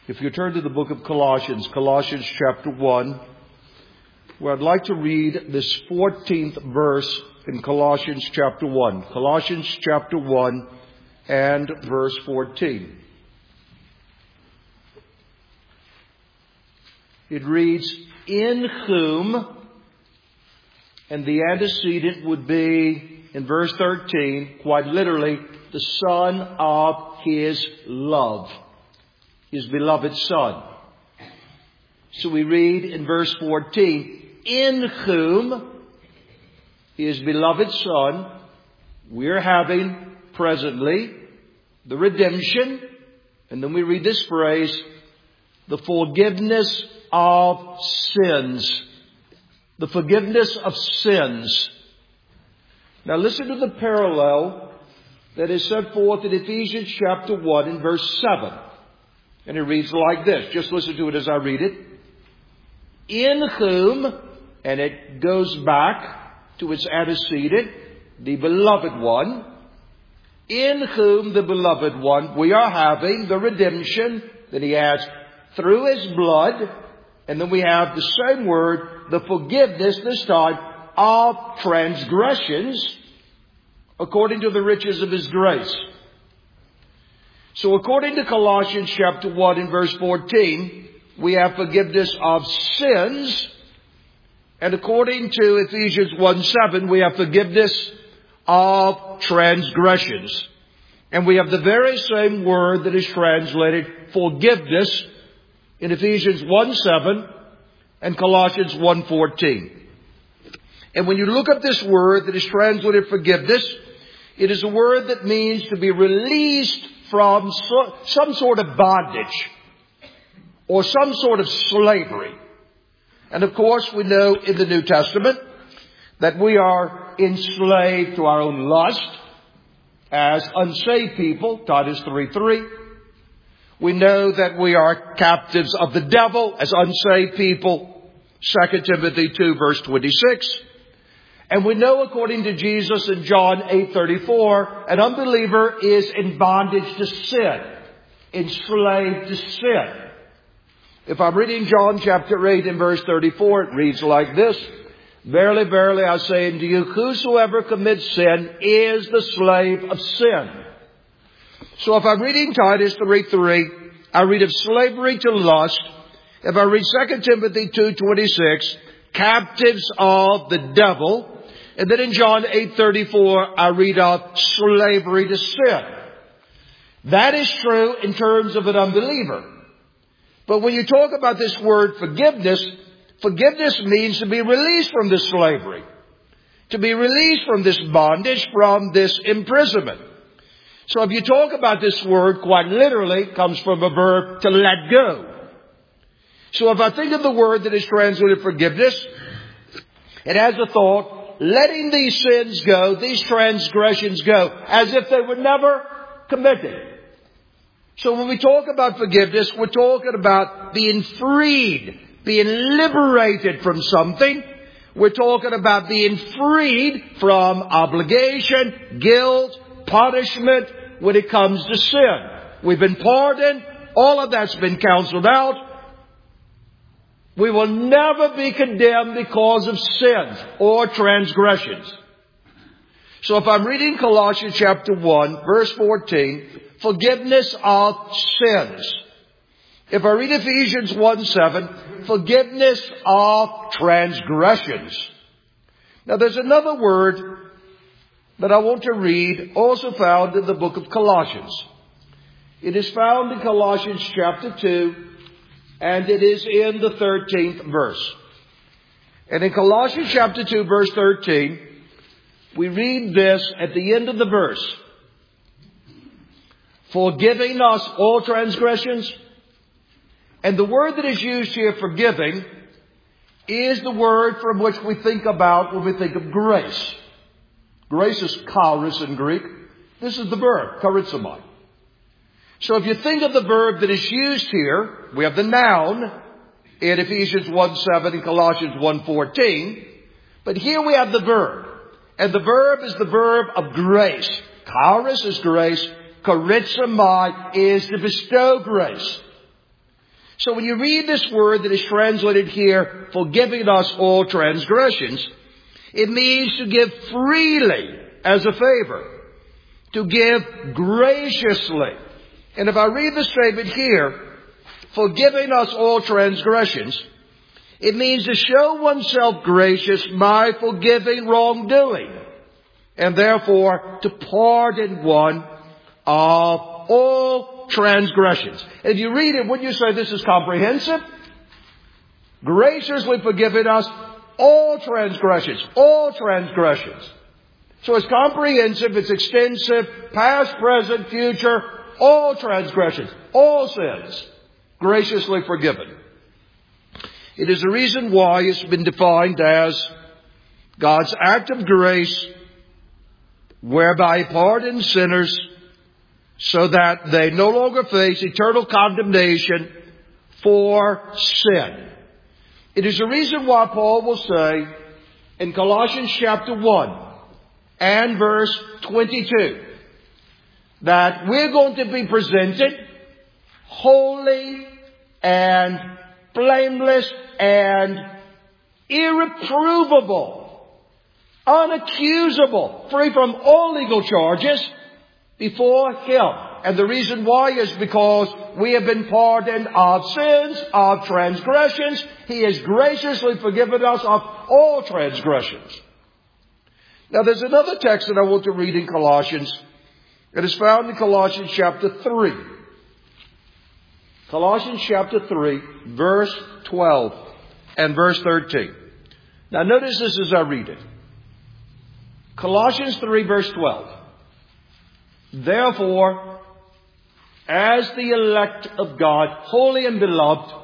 If you turn to the book of Colossians, Colossians chapter 1, where I'd like to read this 14th verse in Colossians chapter 1. Colossians chapter 1 and verse 14. It reads, "In whom," and the antecedent would be, in verse 13, quite literally, the Son of His love. His beloved Son. So we read in verse 14, "In whom," His beloved Son, we're having presently the redemption, and then we read this phrase, the forgiveness of sins. The forgiveness of sins. Now listen to the parallel that is set forth in Ephesians chapter 1 and verse 7. And it reads like this. Just listen to it as I read it. "In whom," and it goes back to its antecedent, the beloved one. "In whom," the beloved one, "we are having the redemption," that He adds, "through His blood." And then we have the same word, the forgiveness, this time, of transgressions, according to the riches of His grace. So according to Colossians chapter 1 and verse 14, we have forgiveness of sins. And according to Ephesians 1:7, we have forgiveness of transgressions. And we have the very same word that is translated forgiveness in Ephesians 1:7 and Colossians 1:14. And when you look up this word that is translated forgiveness, it is a word that means to be released from some sort of bondage or some sort of slavery. And of course, we know in the New Testament that we are enslaved to our own lust as unsaved people, Titus 3:3. We know that we are captives of the devil as unsaved people, 2 Timothy 2 verse 26. And we know, according to Jesus in John 8:34, an unbeliever is in bondage to sin, enslaved to sin. If I'm reading John chapter 8 and verse 34, it reads like this, "Verily, verily, I say unto you, whosoever commits sin is the slave of sin." So if I'm reading Titus 3:3, I read of slavery to lust. If I read 2 Timothy 2:26, captives of the devil. And then in John 8:34, I read of slavery to sin. That is true in terms of an unbeliever. But when you talk about this word forgiveness, forgiveness means to be released from this slavery. To be released from this bondage, from this imprisonment. So if you talk about this word, quite literally, it comes from a verb to let go. So if I think of the word that is translated forgiveness, it has the thought, letting these sins go, these transgressions go, as if they were never committed. So when we talk about forgiveness, we're talking about being freed, being liberated from something. We're talking about being freed from obligation, guilt, punishment when it comes to sin. We've been pardoned. All of that's been counseled out. We will never be condemned because of sins or transgressions. So if I'm reading Colossians chapter 1, verse 14, forgiveness of sins. If I read Ephesians 1:7, forgiveness of transgressions. Now there's another word that I want to read, also found in the book of Colossians. It is found in Colossians chapter 2, and it is in the 13th verse. And in Colossians chapter 2, verse 13, we read this at the end of the verse. "Forgiving us all transgressions." And the word that is used here, forgiving, is the word from which we think about when we think of grace. Grace is charis in Greek. This is the verb, charizomai. So if you think of the verb that is used here, we have the noun in Ephesians 1:7 and Colossians 1:14. But here we have the verb. And the verb is the verb of grace. Charis is grace. Charizomai is to bestow grace. So when you read this word that is translated here, forgiving us all transgressions, it means to give freely as a favor, to give graciously. And if I read the statement here, forgiving us all transgressions, it means to show oneself gracious by forgiving wrongdoing, and therefore to pardon one of all transgressions. If you read it, wouldn't you say this is comprehensive? Graciously forgiving us all transgressions. All transgressions. So it's comprehensive, it's extensive, past, present, future, all transgressions, all sins, graciously forgiven. It is the reason why it's been defined as God's act of grace, whereby He pardons sinners so that they no longer face eternal condemnation for sin. It is the reason why Paul will say in Colossians chapter 1 and verse 22 that we're going to be presented holy and blameless and irreprovable, unaccusable, free from all legal charges before Him. And the reason why is because we have been pardoned of sins, of transgressions. He has graciously forgiven us of all transgressions. Now there's another text that I want to read in Colossians. It is found in Colossians chapter 3. Colossians chapter 3, verse 12 and verse 13. Now notice this as I read it. Colossians 3, verse 12. Therefore, as the elect of God, holy and beloved,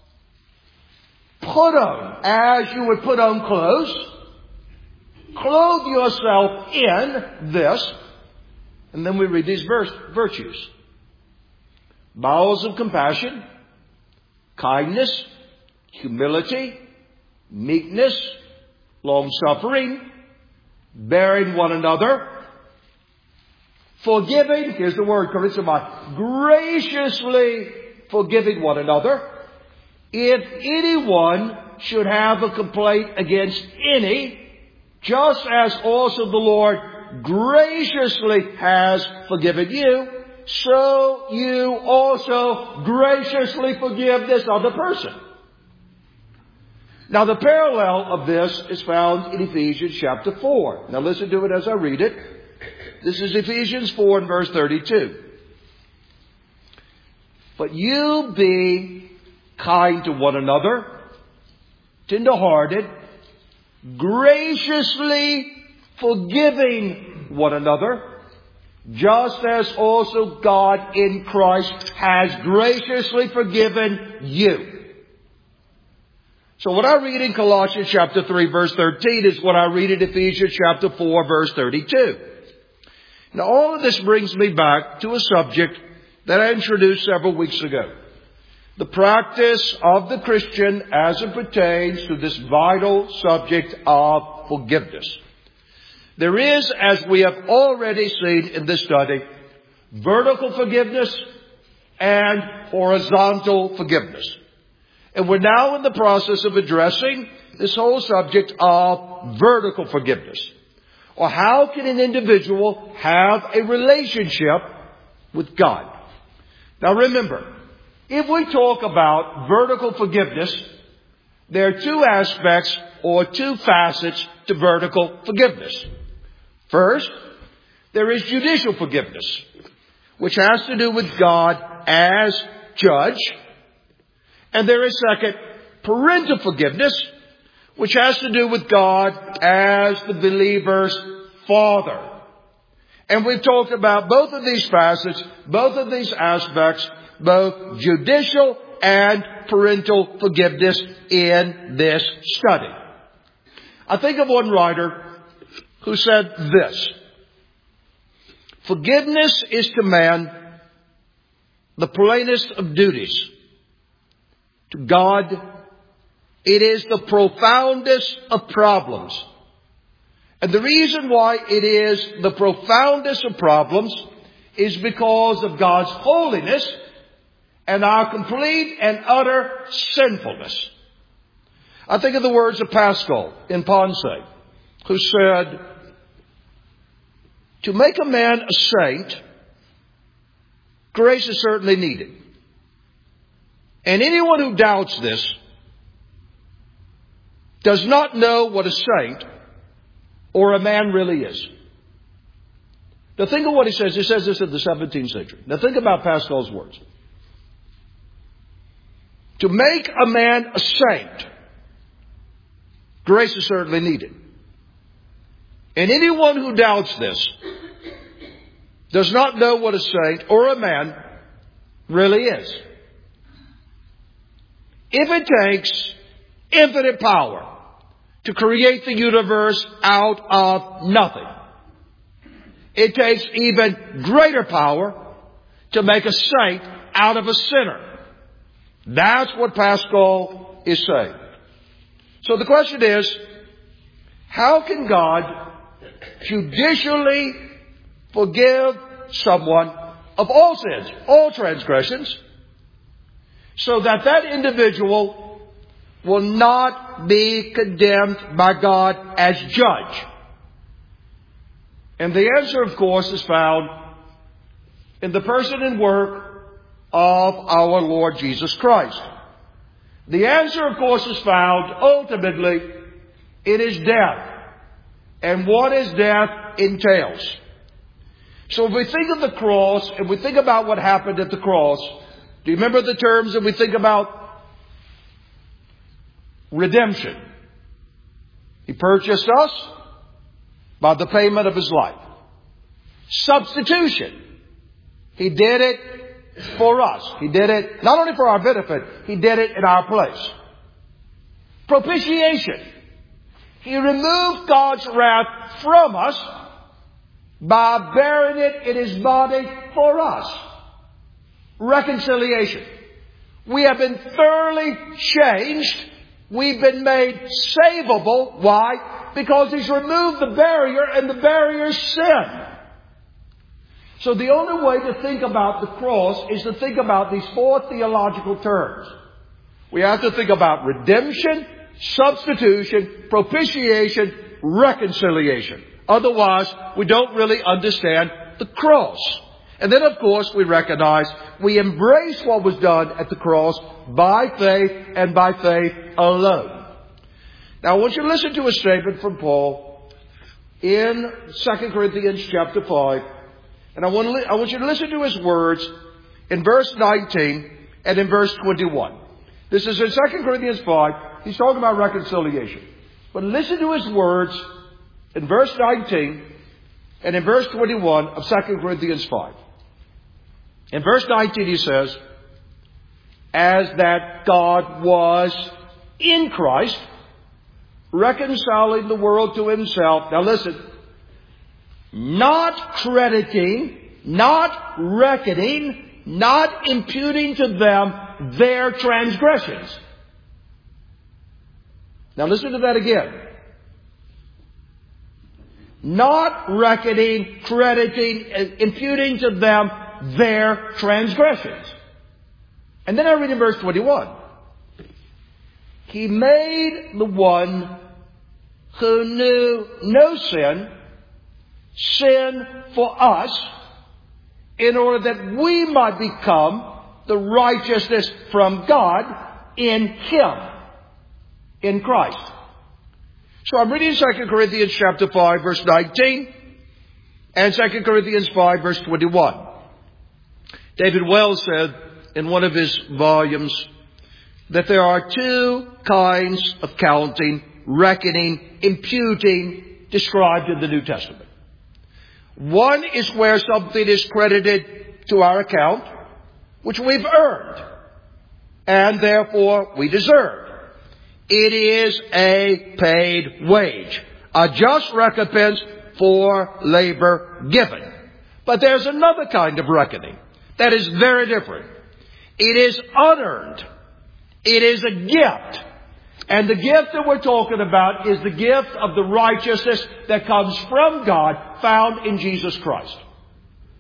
put on, as you would put on clothes, clothe yourself in this, and then we read these virtues. Bowels of compassion, kindness, humility, meekness, long-suffering, bearing one another, forgiving, here's the word, comes to mind, graciously forgiving one another. If anyone should have a complaint against any, just as also the Lord graciously has forgiven you, so you also graciously forgive this other person. Now the parallel of this is found in Ephesians chapter 4. Now listen to it as I read it. This is Ephesians 4 and verse 32. But you be kind to one another, tender-hearted, graciously forgiving one another, just as also God in Christ has graciously forgiven you. So what I read in Colossians chapter 3 verse 13 is what I read in Ephesians chapter 4 verse 32. Now all of this brings me back to a subject that I introduced several weeks ago. The practice of the Christian as it pertains to this vital subject of forgiveness. There is, as we have already seen in this study, vertical forgiveness and horizontal forgiveness. And we're now in the process of addressing this whole subject of vertical forgiveness. Or how can an individual have a relationship with God? Now remember, if we talk about vertical forgiveness, there are two aspects or two facets to vertical forgiveness. First, there is judicial forgiveness, which has to do with God as judge. And there is second, parental forgiveness, which has to do with God as the believer's father. And we've talked about both of these facets, both of these aspects, both judicial and parental forgiveness in this study. I think of one writer who said this: forgiveness is to man the plainest of duties. To God, it is the profoundest of problems. And the reason why it is the profoundest of problems is because of God's holiness and our complete and utter sinfulness. I think of the words of Pascal in Ponce, who said, to make a man a saint, grace is certainly needed. And anyone who doubts this does not know what a saint or a man really is. Now think of what he says. He says this in the 17th century. Now think about Pascal's words. To make a man a saint, grace is certainly needed. And anyone who doubts this does not know what a saint or a man really is. If it takes infinite power to create the universe out of nothing, it takes even greater power to make a saint out of a sinner. That's what Pascal is saying. So the question is, how can God judicially forgive someone of all sins, all transgressions, so that that individual will not be condemned by God as judge? And the answer, of course, is found in the person and work of our Lord Jesus Christ. The answer, of course, is found ultimately in His death and what His death entails. So if we think of the cross and we think about what happened at the cross, do you remember the terms that we think about? Redemption. He purchased us by the payment of His life. Substitution. He did it for us. He did it not only for our benefit, He did it in our place. Propitiation. He removed God's wrath from us by bearing it in His body for us. Reconciliation. We have been thoroughly changed. We've been made savable. Why? Because He's removed the barrier, and the barrier is sin. So the only way to think about the cross is to think about these four theological terms. We have to think about redemption, substitution, propitiation, reconciliation. Otherwise, we don't really understand the cross. And then, of course, we recognize we embrace what was done at the cross by faith and by faith alone. Now, I want you to listen to a statement from Paul in 2 Corinthians chapter 5. And I want you to listen to his words in verse 19 and in verse 21. This is in 2 Corinthians 5. He's talking about reconciliation. But listen to his words in verse 19 and in verse 21 of 2 Corinthians 5. In verse 19 he says, as that God was in Christ, reconciling the world to Himself. Now listen. Not crediting, not reckoning, not imputing to them their transgressions. Now listen to that again. Not reckoning, crediting, imputing to them their transgressions. And then I read in verse 21. He made the one who knew no sin for us, in order that we might become the righteousness from God in Him, in Christ. So I'm reading 2 Corinthians chapter 5 verse 19 and 2 Corinthians 5 verse 21. David Wells said in one of his volumes that there are two kinds of counting, reckoning, imputing described in the New Testament. One is where something is credited to our account, which we've earned, and therefore we deserve. It is a paid wage, a just recompense for labor given. But there's another kind of reckoning that is very different. It is unearned. It is a gift. And the gift that we're talking about is the gift of the righteousness that comes from God, found in Jesus Christ.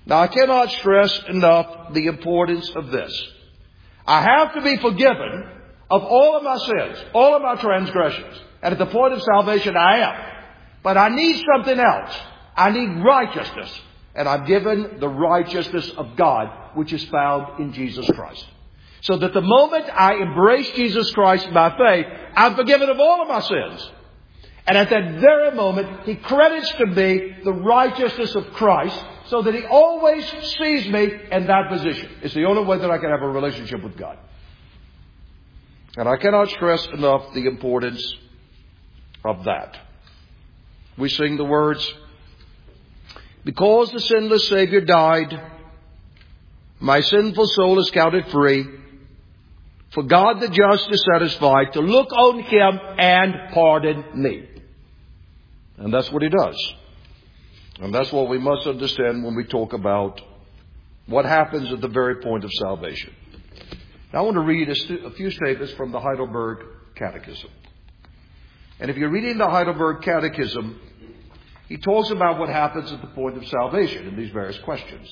Now, I cannot stress enough the importance of this. I have to be forgiven of all of my sins, all of my transgressions. And at the point of salvation, I am. But I need something else. I need righteousness. And I'm given the righteousness of God, which is found in Jesus Christ. So that the moment I embrace Jesus Christ by faith, I'm forgiven of all of my sins. And at that very moment, He credits to me the righteousness of Christ, so that He always sees me in that position. It's the only way that I can have a relationship with God. And I cannot stress enough the importance of that. We sing the words, because the sinless Savior died, my sinful soul is counted free. For God the just is satisfied to look on Him and pardon me. And that's what He does. And that's what we must understand when we talk about what happens at the very point of salvation. Now I want to read a few statements from the Heidelberg Catechism. And if you're reading the Heidelberg Catechism, he talks about what happens at the point of salvation in these various questions.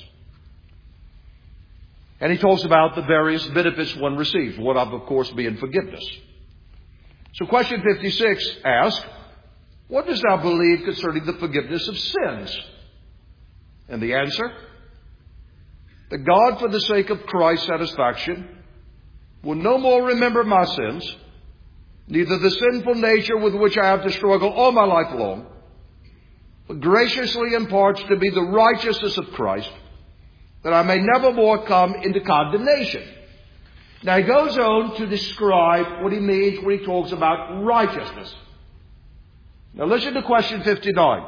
And he talks about the various benefits one receives, one of course, being forgiveness. So question 56 asks, what dost thou believe concerning the forgiveness of sins? And the answer, that God, for the sake of Christ's satisfaction, will no more remember my sins, neither the sinful nature with which I have to struggle all my life long, but graciously imparts to me the righteousness of Christ, that I may never more come into condemnation. Now he goes on to describe what he means when he talks about righteousness. Now listen to question 59.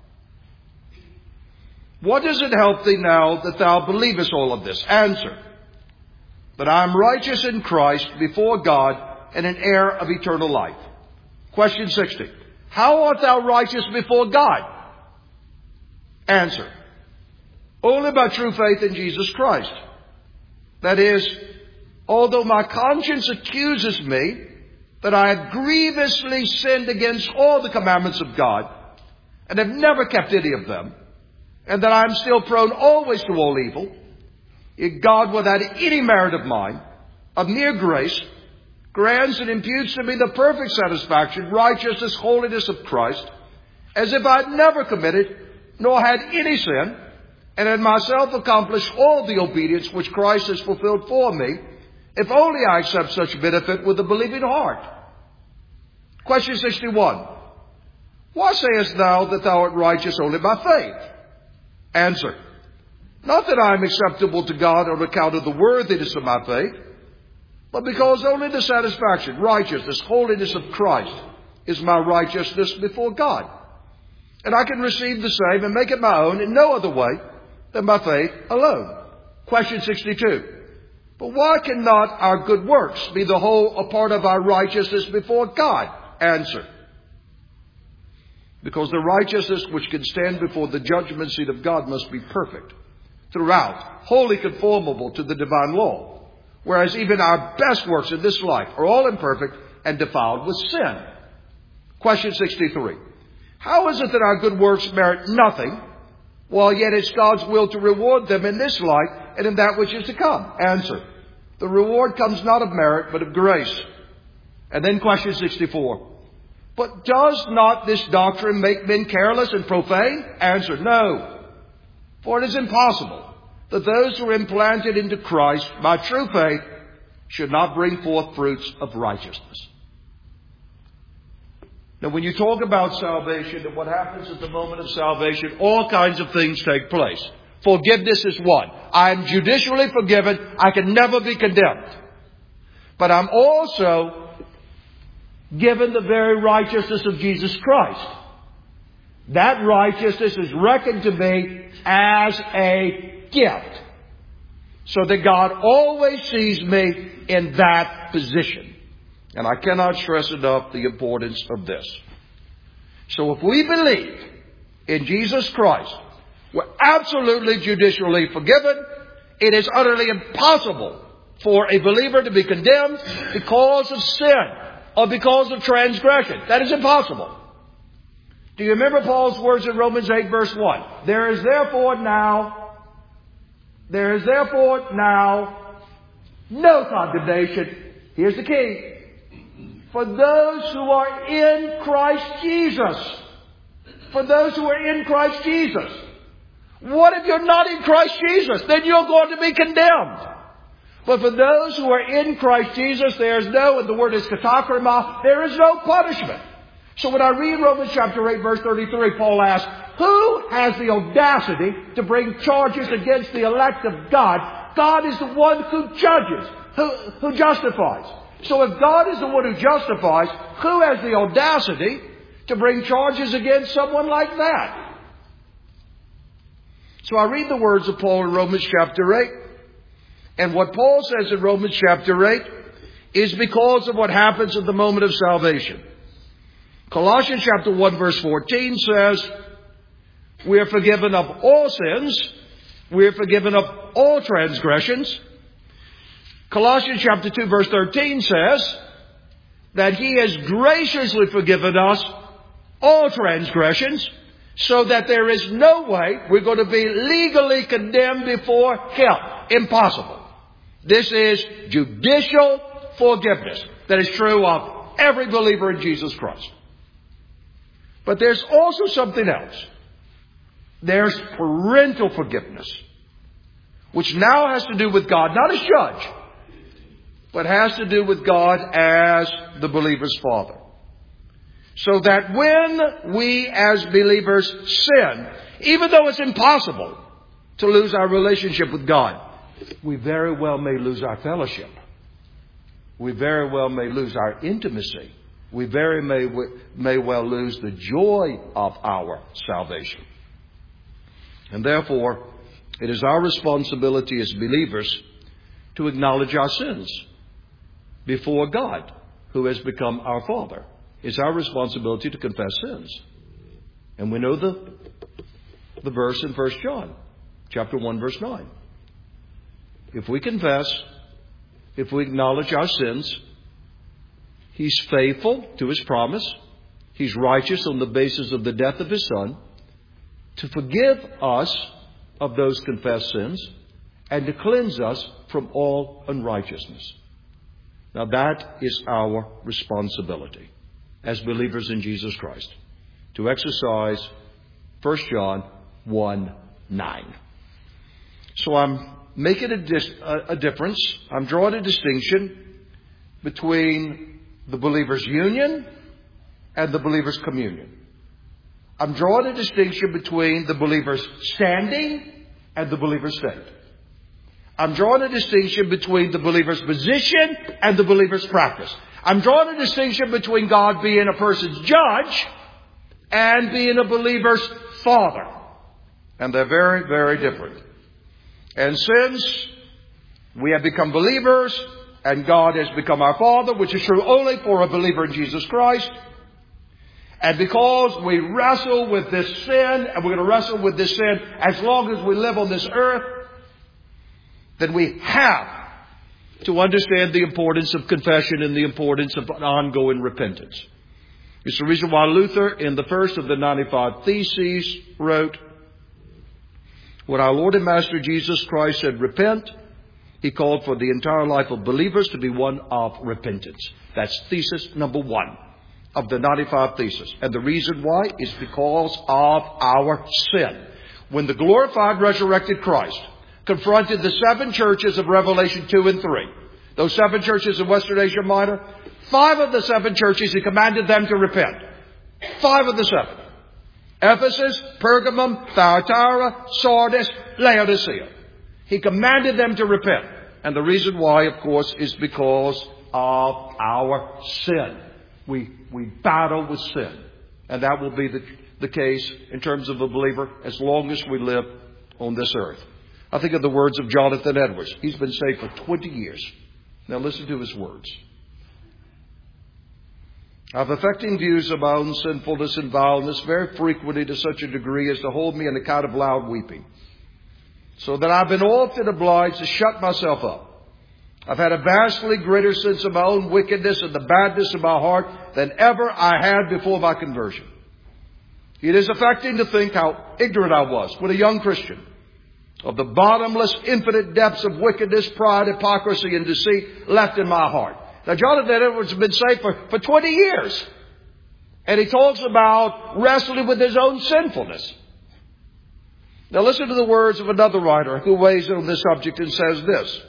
What does it help thee now that thou believest all of this? Answer, that I am righteous in Christ before God and an heir of eternal life. Question 60. How art thou righteous before God? Answer, only by true faith in Jesus Christ. That is, although my conscience accuses me that I have grievously sinned against all the commandments of God and have never kept any of them, and that I am still prone always to all evil, yet God, without any merit of mine, of mere grace, grants and imputes to me the perfect satisfaction, righteousness, holiness of Christ, as if I had never committed nor had any sin, and had myself accomplished all the obedience which Christ has fulfilled for me, if only I accept such benefit with a believing heart. Question 61. Why sayest thou that thou art righteous only by faith? Answer, not that I am acceptable to God on account of the worthiness of my faith, but because only the satisfaction, righteousness, holiness of Christ is my righteousness before God. And I can receive the same and make it my own in no other way than by faith alone. Question 62. But why cannot our good works be the whole or part of our righteousness before God? Answer, because the righteousness which can stand before the judgment seat of God must be perfect, throughout, wholly conformable to the divine law, whereas even our best works in this life are all imperfect and defiled with sin. Question 63. How is it that our good works merit nothing, while yet it's God's will to reward them in this life and in that which is to come? Answer, the reward comes not of merit, but of grace. And then question 64. But does not this doctrine make men careless and profane? Answer, no. For it is impossible that those who are implanted into Christ by true faith should not bring forth fruits of righteousness. Now, when you talk about salvation and what happens at the moment of salvation, all kinds of things take place. Forgiveness is one. I am judicially forgiven. I can never be condemned. But I'm also given the very righteousness of Jesus Christ. That righteousness is reckoned to me as a gift, so that God always sees me in that position. And I cannot stress enough the importance of this. So if we believe in Jesus Christ, we're absolutely judicially forgiven. It is utterly impossible for a believer to be condemned because of sin or because of transgression. That is impossible. Do you remember Paul's words in Romans 8 verse 1? There is therefore now There is therefore now no condemnation. Here's the key. For those who are in Christ Jesus. For those who are in Christ Jesus. What if you're not in Christ Jesus? Then you're going to be condemned. But for those who are in Christ Jesus, there is no, and the word is katakrima, there is no punishment. So when I read Romans chapter 8, verse 33, Paul asks, who has the audacity to bring charges against the elect of God? God is the one who judges, who justifies. So if God is the one who justifies, who has the audacity to bring charges against someone like that? So I read the words of Paul in Romans chapter 8. And what Paul says in Romans chapter 8 is because of what happens at the moment of salvation. Colossians chapter 1 verse 14 says, we are forgiven of all sins. We are forgiven of all transgressions. Colossians chapter 2 verse 13 says that He has graciously forgiven us all transgressions, so that there is no way we're going to be legally condemned before Him. Impossible. This is judicial forgiveness that is true of every believer in Jesus Christ. But there's also something else. There's parental forgiveness, which now has to do with God, not as judge, but has to do with God as the believer's Father. So that when we as believers sin, even though it's impossible to lose our relationship with God, we very well may lose our fellowship. We very well may lose our intimacy. We very may well lose the joy of our salvation. And therefore, it is our responsibility as believers to acknowledge our sins before God, who has become our Father. It's our responsibility to confess sins. And we know the verse in 1 John, chapter 1, verse 9. If we confess, if we acknowledge our sins, He's faithful to His promise. He's righteous on the basis of the death of His Son to forgive us of those confessed sins and to cleanse us from all unrighteousness. Now that is our responsibility as believers in Jesus Christ, to exercise 1 John 1:9. So I'm making a difference. I'm drawing a distinction between the believer's union and the believer's communion. I'm drawing a distinction between the believer's standing and the believer's state. I'm drawing a distinction between the believer's position and the believer's practice. I'm drawing a distinction between God being a person's judge and being a believer's father. And they're very, very different. And since we have become believers and God has become our Father, which is true only for a believer in Jesus Christ, and because we wrestle with this sin, and we're going to wrestle with this sin as long as we live on this earth, then we have to understand the importance of confession and the importance of ongoing repentance. It's the reason why Luther, in the first of the 95 Theses, wrote, when our Lord and Master Jesus Christ said, repent, He called for the entire life of believers to be one of repentance. That's thesis number 1 of the 95 Theses. And the reason why is because of our sin. When the glorified, resurrected Christ confronted the 7 churches of Revelation 2 and 3, those 7 churches in Western Asia Minor, 5 of the 7 churches He commanded them to repent. 5 of the 7. Ephesus, Pergamum, Thyatira, Sardis, Laodicea. He commanded them to repent. And the reason why, of course, is because of our sin. We battle with sin. And that will be the case in terms of a believer as long as we live on this earth. I think of the words of Jonathan Edwards. He's been saved for 20 years. Now listen to his words. I've affecting views of my own sinfulness and vileness very frequently to such a degree as to hold me in a kind of loud weeping, so that I've been often obliged to shut myself up. I've had a vastly greater sense of my own wickedness and the badness of my heart than ever I had before my conversion. It is affecting to think how ignorant I was when a young Christian, of the bottomless, infinite depths of wickedness, pride, hypocrisy, and deceit left in my heart. Now, Jonathan Edwards has been saved for 20 years. And he talks about wrestling with his own sinfulness. Now, listen to the words of another writer who weighs in on this subject and says this.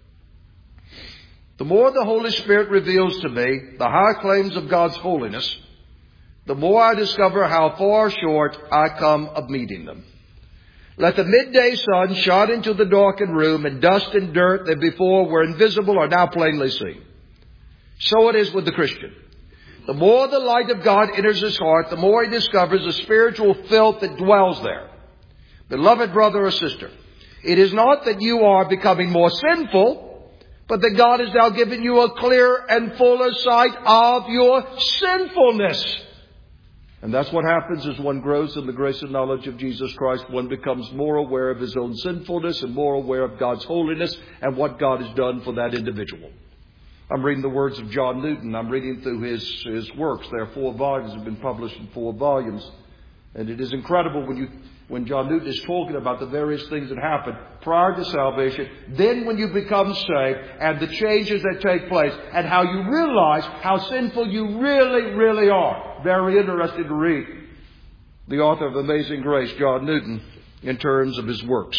The more the Holy Spirit reveals to me the high claims of God's holiness, the more I discover how far short I come of meeting them. Let the midday sun shine into the darkened room, and dust and dirt that before were invisible are now plainly seen. So it is with the Christian. The more the light of God enters his heart, the more he discovers the spiritual filth that dwells there. Beloved brother or sister, it is not that you are becoming more sinful, but that God has now given you a clear and fuller sight of your sinfulness. And that's what happens as one grows in the grace and knowledge of Jesus Christ. One becomes more aware of his own sinfulness and more aware of God's holiness and what God has done for that individual. I'm reading the words of John Newton. I'm reading through his works. There are 4 volumes that have been published in 4 volumes. And it is incredible when John Newton is talking about the various things that happen prior to salvation, then when you become saved, and the changes that take place, and how you realize how sinful you really, really are. Very interesting to read the author of Amazing Grace, John Newton, in terms of his works.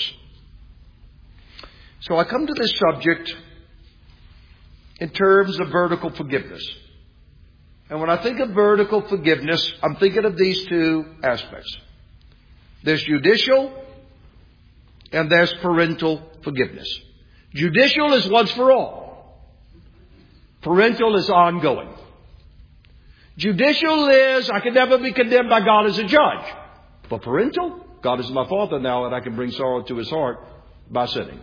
So I come to this subject in terms of vertical forgiveness. And when I think of vertical forgiveness, I'm thinking of these 2 aspects. There's judicial and there's parental forgiveness. Judicial is once for all. Parental is ongoing. Judicial is, I can never be condemned by God as a judge. But parental, God is my Father now, and I can bring sorrow to his heart by sinning.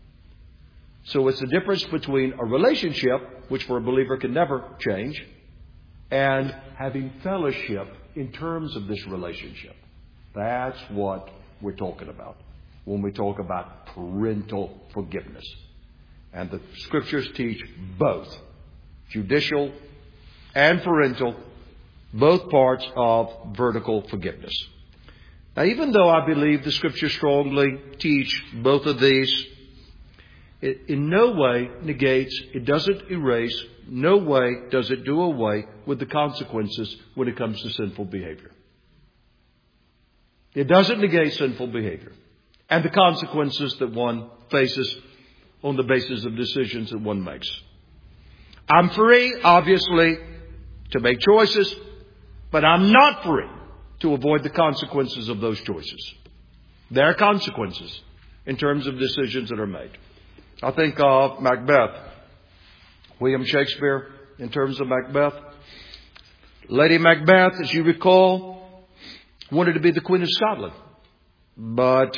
So it's the difference between a relationship, which for a believer can never change, and having fellowship in terms of this relationship. That's what we're talking about when we talk about parental forgiveness. And the Scriptures teach both judicial and parental, both parts of vertical forgiveness. Now, even though I believe the Scriptures strongly teach both of these, it in no way negates, it doesn't erase, no way does it do away with the consequences when it comes to sinful behavior. It doesn't negate sinful behavior and the consequences that one faces on the basis of decisions that one makes. I'm free, obviously, to make choices, but I'm not free to avoid the consequences of those choices. There are consequences in terms of decisions that are made. I think of Macbeth. William Shakespeare, in terms of Macbeth. Lady Macbeth, as you recall, wanted to be the Queen of Scotland. But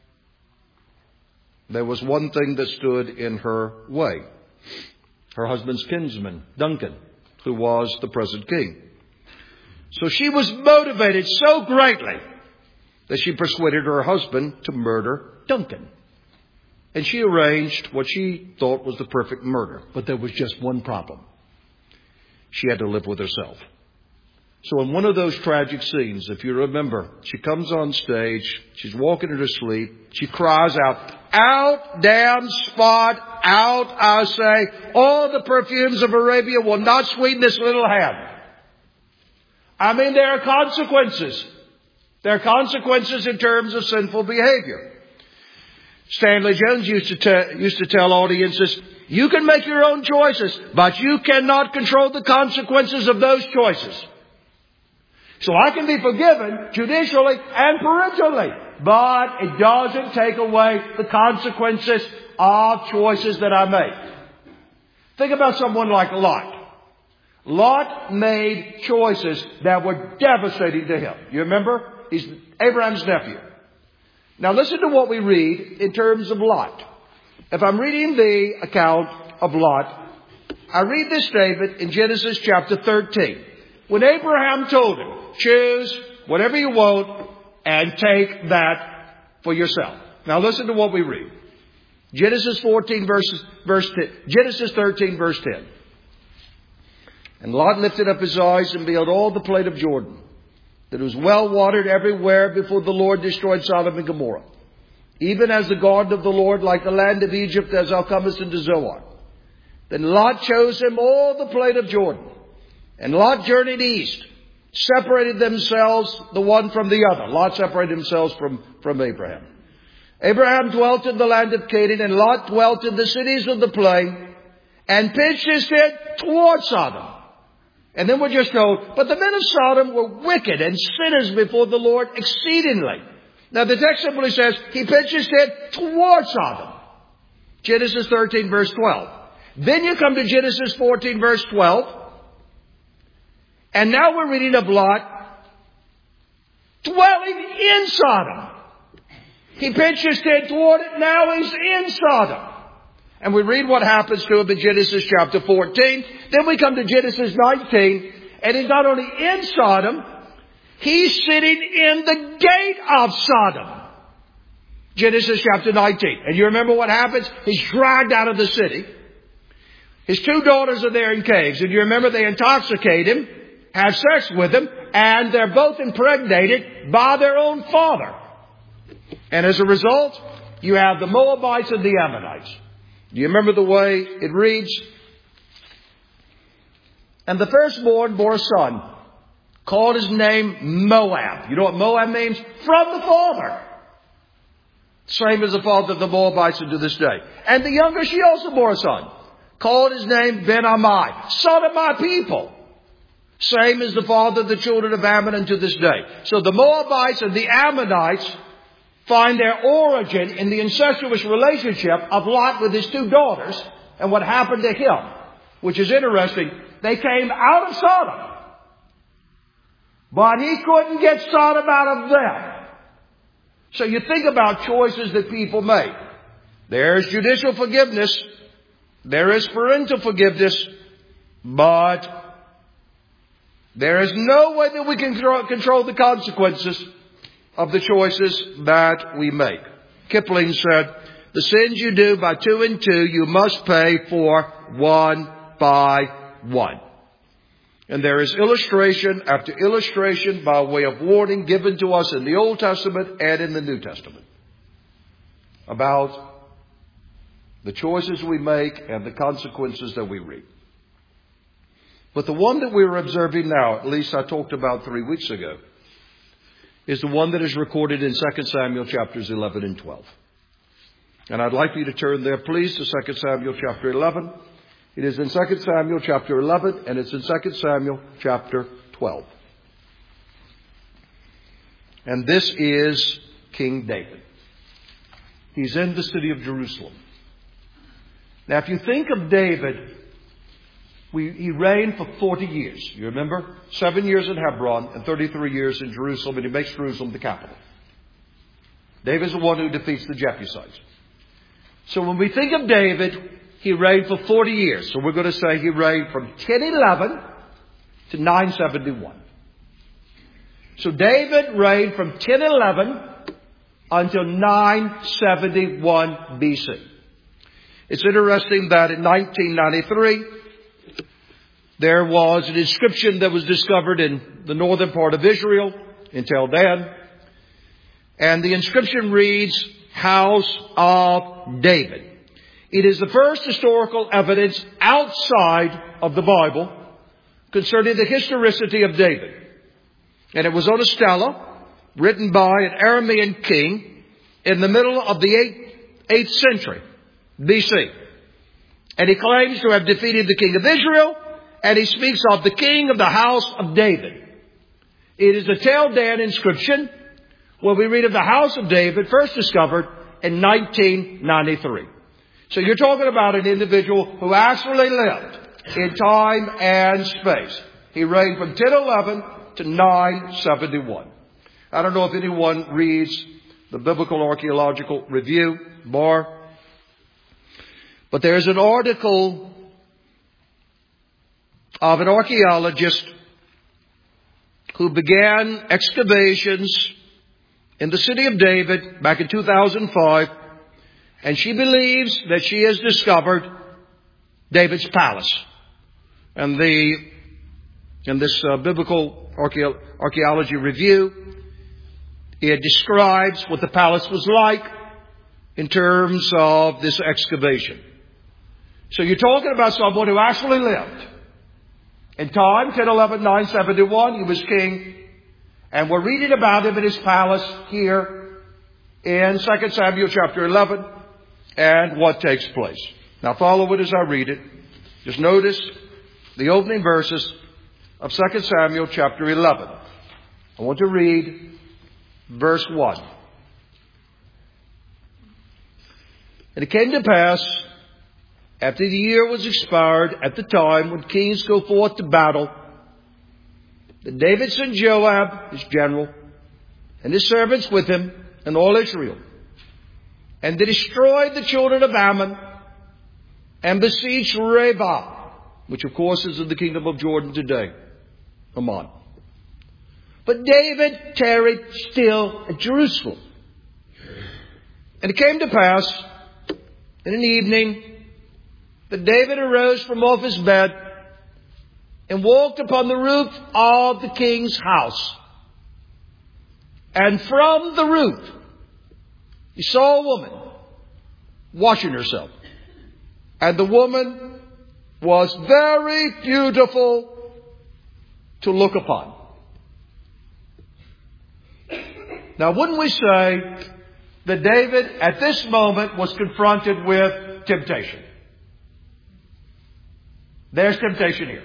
there was one thing that stood in her way. Her husband's kinsman, Duncan, who was the present king. So she was motivated so greatly that she persuaded her husband to murder Duncan. And she arranged what she thought was the perfect murder. But there was just one problem. She had to live with herself. So in one of those tragic scenes, if you remember, she comes on stage, she's walking in her sleep, she cries out, "Out, damn spot, out, I say, all the perfumes of Arabia will not sweeten this little hand." I mean, there are consequences. There are consequences in terms of sinful behavior. Stanley Jones used to tell audiences, you can make your own choices, but you cannot control the consequences of those choices. So I can be forgiven judicially and parentally, but it doesn't take away the consequences of choices that I make. Think about someone like Lot. Lot made choices that were devastating to him. You remember? He's Abraham's nephew. Now listen to what we read in terms of Lot. If I'm reading the account of Lot, I read this statement in Genesis chapter 13. When Abraham told him, choose whatever you want and take that for yourself. Now listen to what we read. Genesis 13 verse 10. And Lot lifted up his eyes and beheld all the plain of Jordan, that it was well watered everywhere before the Lord destroyed Sodom and Gomorrah. even as the garden of the Lord, like the land of Egypt, as thou comest into Zoar. Then Lot chose him all the plain of Jordan. And Lot journeyed east, separated themselves the one from the other. Lot separated himself from Abraham. Abraham dwelt in the land of Canaan, and Lot dwelt in the cities of the plain, and pitched his tent toward Sodom. And then we're just told, but the men of Sodom were wicked and sinners before the Lord exceedingly. Now the text simply says, he pitched his tent toward Sodom. Genesis 13 verse 12. Then you come to Genesis 14 verse 12. And now we're reading of Lot dwelling in Sodom. He pitched his tent toward it. Now he's in Sodom. And we read what happens to him in Genesis chapter 14. Then we come to Genesis 19. And he's not only in Sodom, he's sitting in the gate of Sodom. Genesis chapter 19. And you remember what happens? He's dragged out of the city. His two daughters are there in caves. And you remember they intoxicate him, have sex with him, and they're both impregnated by their own father. And as a result, you have the Moabites and the Ammonites. Do you remember the way it reads? And the firstborn bore a son, called his name Moab. You know what Moab means? From the father. Same as the father of the Moabites to this day. And the younger, she also bore a son, called his name Ben-Ammi, son of my people. Same as the father of the children of Ammon to this day. So the Moabites and the Ammonites find their origin in the incestuous relationship of Lot with his two daughters and what happened to him. Which is interesting. They came out of Sodom. But he couldn't get Sodom out of them. So you think about choices that people make. There's judicial forgiveness. There is parental forgiveness. But there is no way that we can control the consequences of the choices that we make. Kipling said, the sins you do by 2 and 2, you must pay for 1 by 1. And there is illustration after illustration by way of warning given to us in the Old Testament and in the New Testament about the choices we make and the consequences that we reap. But the one that we're observing now, at least I talked about 3 weeks ago, is the one that is recorded in 2 Samuel chapters 11 and 12. And I'd like you to turn there, please, to 2 Samuel chapter 11. It is in 2 Samuel chapter 11, and it's in 2 Samuel chapter 12. And this is King David. He's in the city of Jerusalem. Now, if you think of David, he reigned for 40 years. You remember? 7 years in Hebron and 33 years in Jerusalem, and he makes Jerusalem the capital. David's the one who defeats the Jebusites. So when we think of David, he reigned for 40 years. So we're going to say he reigned from 1011 to 971. So David reigned from 1011 until 971 BC. It's interesting that in 1993, there was an inscription that was discovered in the northern part of Israel, in Tel Dan. And the inscription reads, House of David. It is the first historical evidence outside of the Bible concerning the historicity of David. And it was on a stela written by an Aramean king in the middle of the 8th century BC. And he claims to have defeated the king of Israel. And he speaks of the king of the house of David. It is the Tel Dan inscription where we read of the house of David first discovered in 1993. So you're talking about an individual who actually lived in time and space. He reigned from 1011 to 971. I don't know if anyone reads the Biblical Archaeological Review, BAR. But there's an article of an archaeologist who began excavations in the city of David back in 2005. And she believes that she has discovered David's palace. And in this Biblical Archaeology Review, it describes what the palace was like. in terms of this excavation. So you're talking about someone who actually lived. In time, 1011, 971, he was king. And we're reading about him in his palace here in 2 Samuel chapter 11 and what takes place. Now follow it as I read it. Just notice the opening verses of 2 Samuel chapter 11. I want to read verse 1. And it came to pass, after the year was expired, at the time when kings go forth to battle, that David sent Joab, his general, and his servants with him, and all Israel. And they destroyed the children of Ammon, and besieged Rabbah, which of course is in the kingdom of Jordan today, Ammon. But David tarried still at Jerusalem. And it came to pass, in an evening, that David arose from off his bed, and walked upon the roof of the king's house. And from the roof, he saw a woman washing herself. And the woman was very beautiful to look upon. Now, wouldn't we say that David at this moment was confronted with temptation? There's temptation here.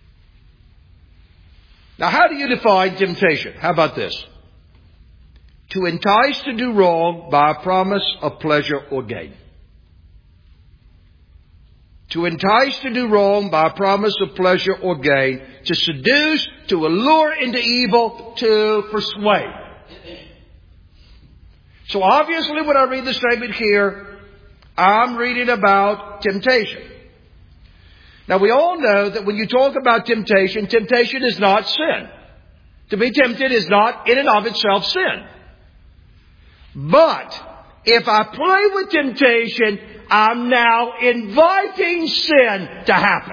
Now, how do you define temptation? How about this? To entice to do wrong by a promise of pleasure or gain. To entice to do wrong by a promise of pleasure or gain. To seduce, to allure into evil, to persuade. So obviously when I read the statement here, I'm reading about temptation. Now we all know that when you talk about temptation, temptation is not sin. To be tempted is not in and of itself sin. But if I play with temptation, I'm now inviting sin to happen.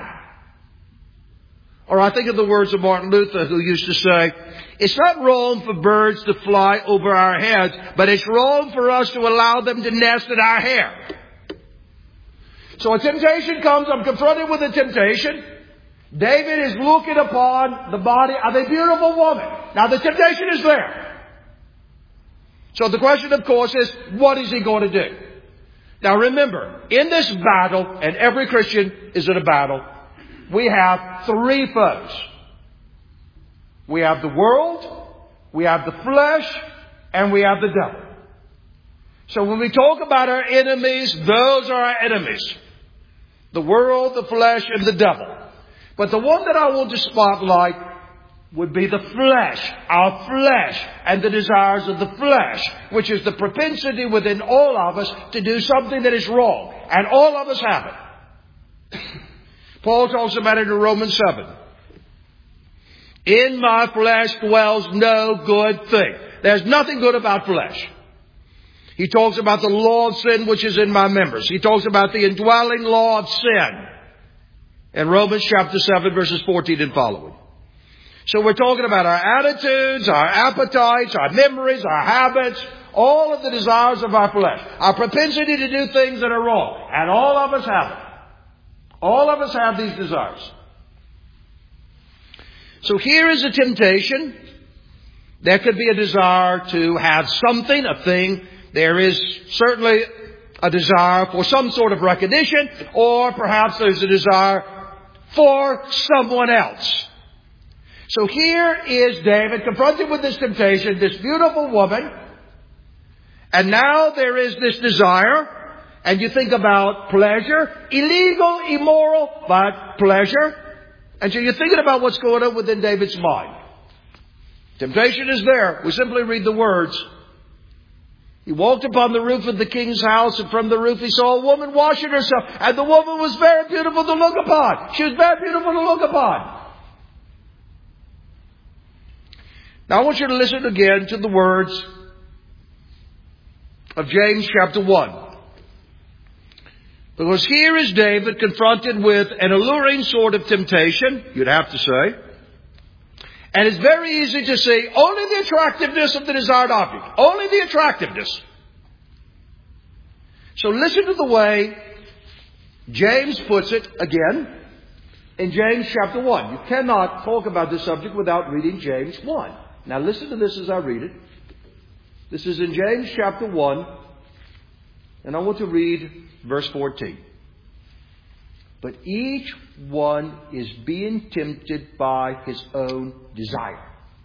Or I think of the words of Martin Luther, who used to say, it's not wrong for birds to fly over our heads, but it's wrong for us to allow them to nest in our hair. So a temptation comes, I'm confronted with a temptation. David is looking upon the body of a beautiful woman. Now the temptation is there. So the question, of course, is, what is he going to do? Now remember, in this battle, and every Christian is in a battle, we have three foes. We have the world, we have the flesh, and we have the devil. So when we talk about our enemies, those are our enemies. The world, the flesh, and the devil. But the one that I want to spotlight would be the flesh, our flesh, and the desires of the flesh, which is the propensity within all of us to do something that is wrong. And all of us have it. Paul talks about it in Romans 7. In my flesh dwells no good thing. There's nothing good about flesh. He talks about the law of sin which is in my members. He talks about the indwelling law of sin in Romans chapter 7 verses 14 and following. So we're talking about our attitudes, our appetites, our memories, our habits, all of the desires of our flesh. Our propensity to do things that are wrong. And all of us have it. All of us have these desires. So here is a temptation. There could be a desire to have something, a thing. There is certainly a desire for some sort of recognition, or perhaps there's a desire for someone else. So here is David confronted with this temptation, this beautiful woman, and now there is this desire, and you think about pleasure, illegal, immoral, but pleasure. And so you're thinking about what's going on within David's mind. Temptation is there. We simply read the words. He walked upon the roof of the king's house, and from the roof he saw a woman washing herself. And the woman was very beautiful to look upon. She was very beautiful to look upon. Now I want you to listen again to the words of James chapter 1. Because here is David confronted with an alluring sort of temptation, you'd have to say. And it's very easy to see only the attractiveness of the desired object. Only the attractiveness. So listen to the way James puts it again in James chapter 1. You cannot talk about this subject without reading James 1. Now listen to this as I read it. This is in James chapter 1, and I want to read verse 14. But each one is being tempted by his own desire.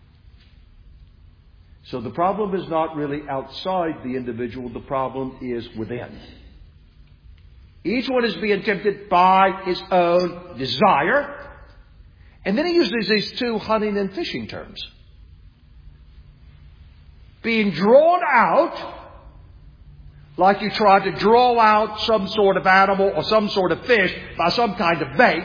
So the problem is not really outside the individual, the problem is within. Each one is being tempted by his own desire. And then he uses these two hunting and fishing terms. Being drawn out, like you try to draw out some sort of animal or some sort of fish by some kind of bait.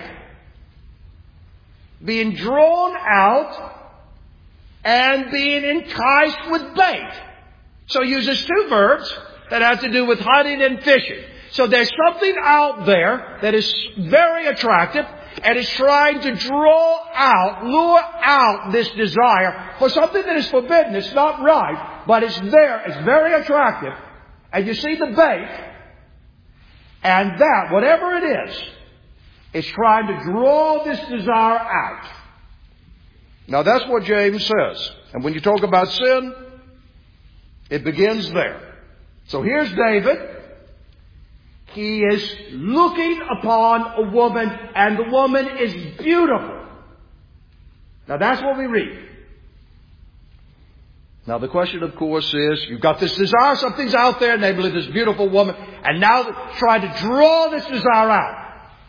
Being drawn out and being enticed with bait. So he uses two verbs that have to do with hunting and fishing. So there's something out there that is very attractive and is trying to lure out this desire for something that is forbidden. It's not right, but it's there. It's very attractive. And you see the bait, and that, whatever it is trying to draw this desire out. Now that's what James says. And when you talk about sin, it begins there. So here's David. He is looking upon a woman, and the woman is beautiful. Now that's what we read. Now the question, of course, is, you've got this desire, something's out there, namely this beautiful woman, and now try to draw this desire out.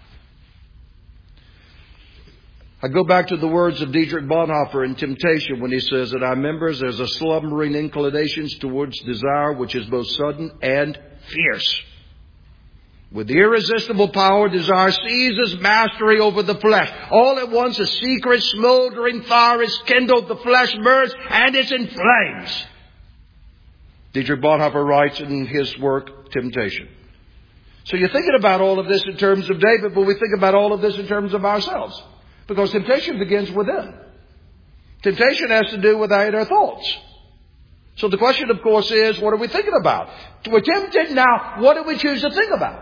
I go back to the words of Dietrich Bonhoeffer in Temptation when he says that our members, there's a slumbering inclinations towards desire which is both sudden and fierce. With irresistible power, desire seizes mastery over the flesh. All at once a secret smoldering fire is kindled, the flesh burns, and is in flames. Dietrich Bonhoeffer writes in his work, Temptation. So you're thinking about all of this in terms of David, but we think about all of this in terms of ourselves. Because temptation begins within. Temptation has to do with our inner thoughts. So the question, of course, is, what are we thinking about? We're tempted now, what do we choose to think about?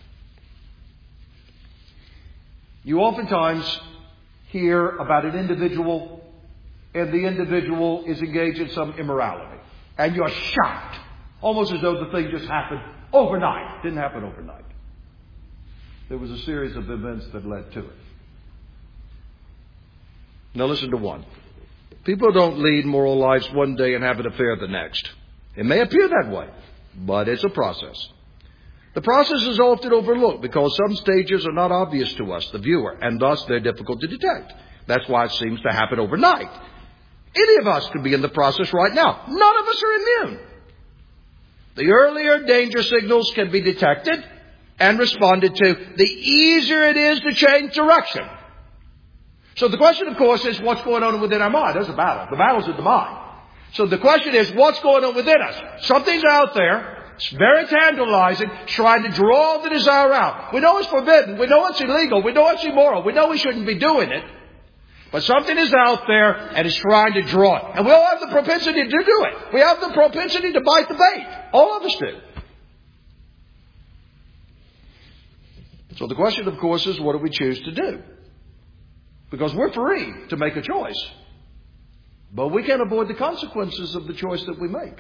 You oftentimes hear about an individual, and the individual is engaged in some immorality. And you're shocked. Almost as though the thing just happened overnight. It didn't happen overnight. There was a series of events that led to it. Now listen to one. People don't lead moral lives one day and have an affair the next. It may appear that way, but it's a process. The process is often overlooked because some stages are not obvious to us, the viewer, and thus they're difficult to detect. That's why it seems to happen overnight. Any of us could be in the process right now. None of us are immune. The earlier danger signals can be detected and responded to, the easier it is to change direction. So the question, of course, is what's going on within our mind. There's a battle. The battle's in the mind. So the question is, what's going on within us? Something's out there. It's very tantalizing, trying to draw the desire out. We know it's forbidden. We know it's illegal. We know it's immoral. We know we shouldn't be doing it. But something is out there and it's trying to draw it. And we all have the propensity to do it. We have the propensity to bite the bait. All of us do. So the question, of course, is what do we choose to do? Because we're free to make a choice. But we can't avoid the consequences of the choice that we make.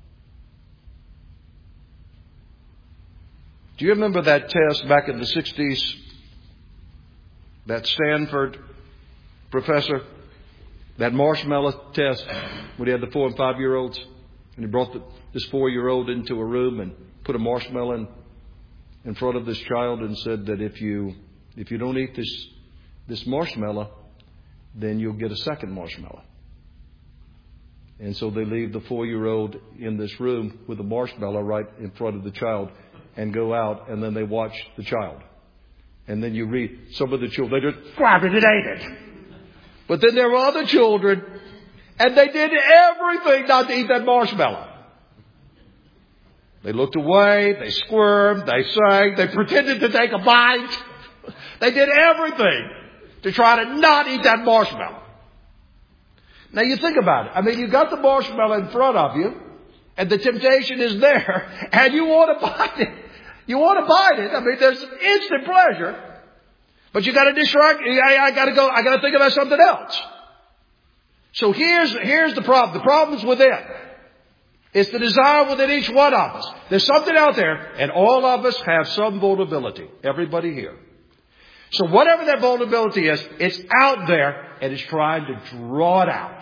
Do you remember that test back in the 60s? That Stanford professor? That marshmallow test when he had the 4 and 5 year olds? And he brought this 4-year-old into a room and put a marshmallow in front of this child and said that if you don't eat this marshmallow, then you'll get a second marshmallow. And so they leave the 4-year-old in this room with a marshmallow right in front of the child and go out, and then they watch the child. And then you read some of the children, they just grabbed it and ate it. But then there were other children, and they did everything not to eat that marshmallow. They looked away, they squirmed, they sang, they pretended to take a bite. They did everything to try to not eat that marshmallow. Now you think about it. I mean, you've got the marshmallow in front of you, and the temptation is there, and you want to bite it. You want to bite it. I mean, there's instant pleasure. But you got to distract. I got to go. I got to think about something else. So here's the problem. The problem's within. It's the desire within each one of us. There's something out there, and all of us have some vulnerability. Everybody here. So whatever that vulnerability is, it's out there, and it's trying to draw it out.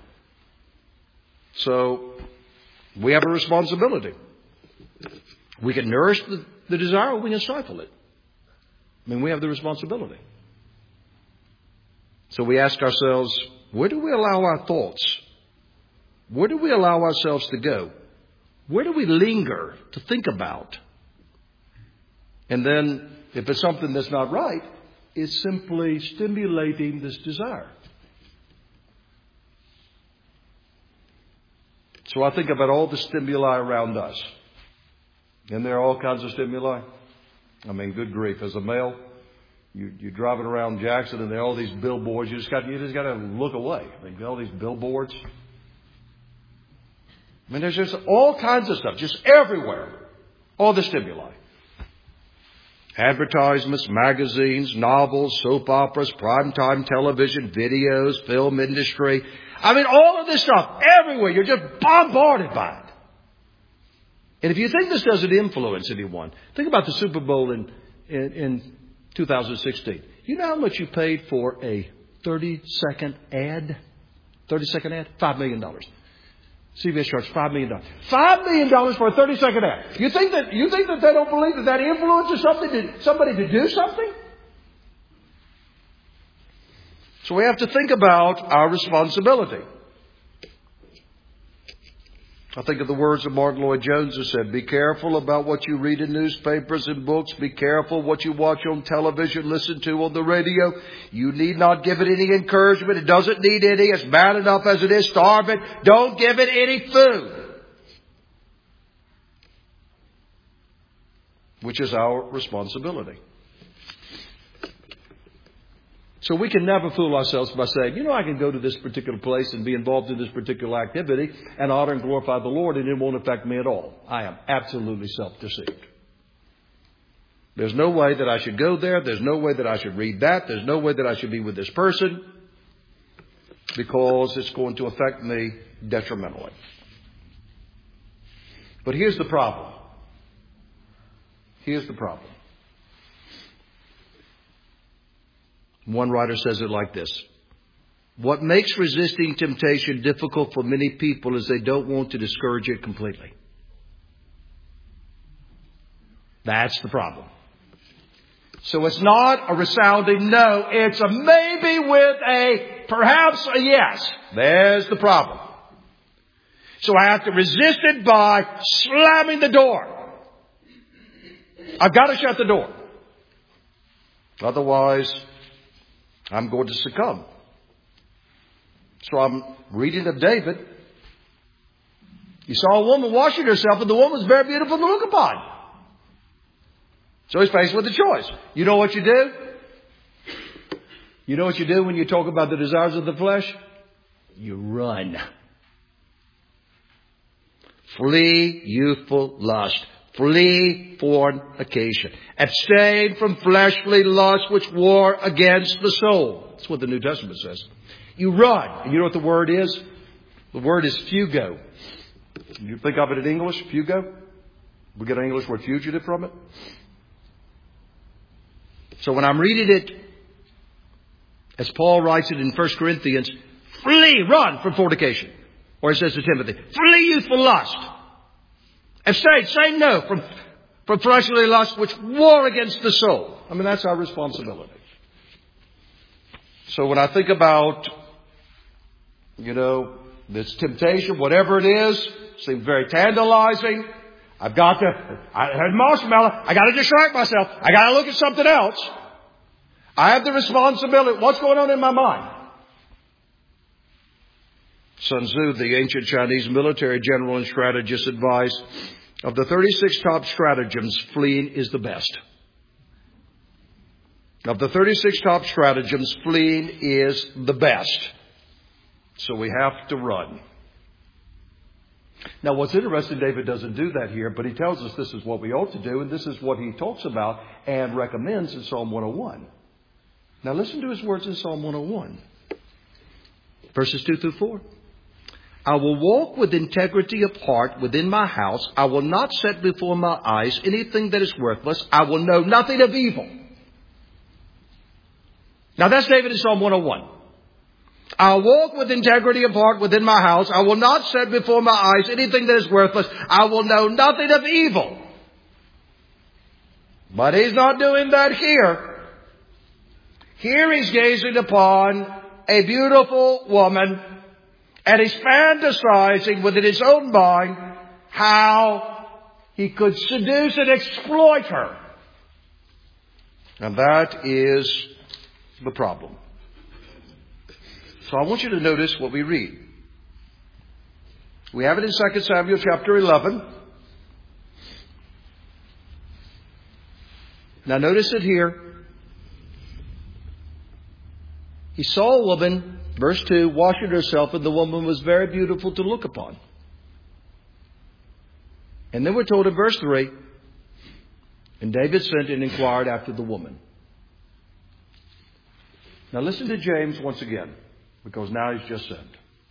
So we have a responsibility. We can nourish the desire, or we can stifle it. I mean, we have the responsibility. So we ask ourselves, where do we allow our thoughts? Where do we allow ourselves to go? Where do we linger to think about? And then, if it's something that's not right, it's simply stimulating this desire. So I think about all the stimuli around us. And there are all kinds of stimuli. I mean, good grief. As a male, you're driving around Jackson and there are all these billboards. You just got to look away. I mean, all these billboards. I mean, there's just all kinds of stuff, just everywhere. All the stimuli. Advertisements, magazines, novels, soap operas, primetime television, videos, film industry. I mean, all of this stuff, everywhere. You're just bombarded by it. And if you think this doesn't influence anyone, think about the Super Bowl in 2016. You know how much you paid for a 30-second ad? 30-second ad? $5 million. CBS charged $5 million. $5 million for a 30-second ad. You think that they don't believe that influences somebody to do something? So we have to think about our responsibility. I think of the words of Martin Lloyd-Jones who said, be careful about what you read in newspapers and books. Be careful what you watch on television, listen to on the radio. You need not give it any encouragement. It doesn't need any. It's bad enough as it is. Starve it. Don't give it any food. Which is our responsibility. So we can never fool ourselves by saying, I can go to this particular place and be involved in this particular activity and honor and glorify the Lord and it won't affect me at all. I am absolutely self-deceived. There's no way that I should go there. There's no way that I should read that. There's no way that I should be with this person because it's going to affect me detrimentally. But here's the problem. Here's the problem. One writer says it like this. What makes resisting temptation difficult for many people is they don't want to discourage it completely. That's the problem. So it's not a resounding no. It's a maybe with a perhaps a yes. There's the problem. So I have to resist it by slamming the door. I've got to shut the door. Otherwise, I'm going to succumb. So I'm reading of David. He saw a woman washing herself, and the woman was very beautiful to look upon. So he's faced with a choice. You know what you do? You know what you do when you talk about the desires of the flesh? You run. Flee youthful lust. Flee fornication. Abstain from fleshly lust which war against the soul. That's what the New Testament says. You run. And you know what the word is? The word is fugo. You think of it in English, fugo? We get our English word fugitive from it. So when I'm reading it, as Paul writes it in 1 Corinthians, flee, run from fornication. Or he says to Timothy, flee youthful lust. Abstain, say no from fleshly lust which war against the soul. I mean, that's our responsibility. So when I think about, this temptation, whatever it is, seems very tantalizing. I've got to, I had marshmallow. I got to distract myself. I got to look at something else. I have the responsibility. What's going on in my mind? Sun Tzu, the ancient Chinese military general and strategist, advised, of the 36 top stratagems, fleeing is the best. Of the 36 top stratagems, fleeing is the best. So we have to run. Now, what's interesting, David doesn't do that here, but he tells us this is what we ought to do, and this is what he talks about and recommends in Psalm 101. Now, listen to his words in Psalm 101, verses 2 through 4. I will walk with integrity of heart within my house. I will not set before my eyes anything that is worthless. I will know nothing of evil. Now, that's David in Psalm 101. I'll walk with integrity of heart within my house. I will not set before my eyes anything that is worthless. I will know nothing of evil. But he's not doing that here. Here he's gazing upon a beautiful woman, and he's fantasizing within his own mind how he could seduce and exploit her. And that is the problem. So I want you to notice what we read. We have it in 2 Samuel chapter 11. Now notice it here. He saw a woman, verse 2, washing herself, and the woman was very beautiful to look upon. And then we're told in verse 3, and David sent and inquired after the woman. Now listen to James once again, because now he's just sent.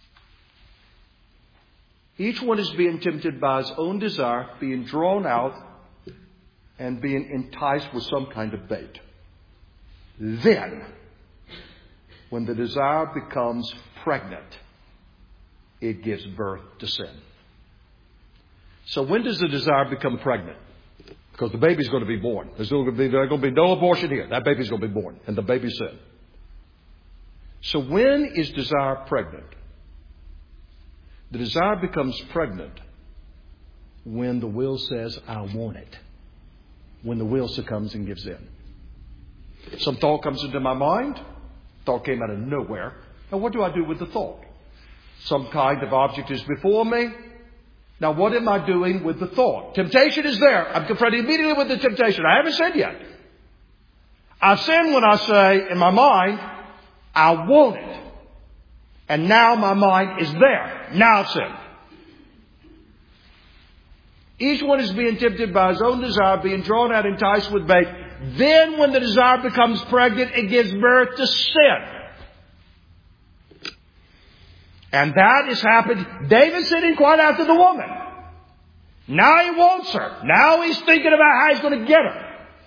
Each one is being tempted by his own desire, being drawn out, and being enticed with some kind of bait. Then, when the desire becomes pregnant, it gives birth to sin. So when does the desire become pregnant? Because the baby's going to be born. There's going to be no abortion here. That baby's going to be born. And the baby's sin. So when is desire pregnant? The desire becomes pregnant when the will says, I want it. When the will succumbs and gives in. Some thought comes into my mind. Thought came out of nowhere. Now what do I do with the thought? Some kind of object is before me. Now what am I doing with the thought? Temptation is there. I'm confronted immediately with the temptation. I haven't sinned yet. I sin when I say in my mind, I want it. And now my mind is there. Now I've sinned. Each one is being tempted by his own desire, being drawn out, enticed with bait. Then when the desire becomes pregnant, it gives birth to sin. And that has happened. David sitting quite after the woman. Now he wants her. Now he's thinking about how he's going to get her.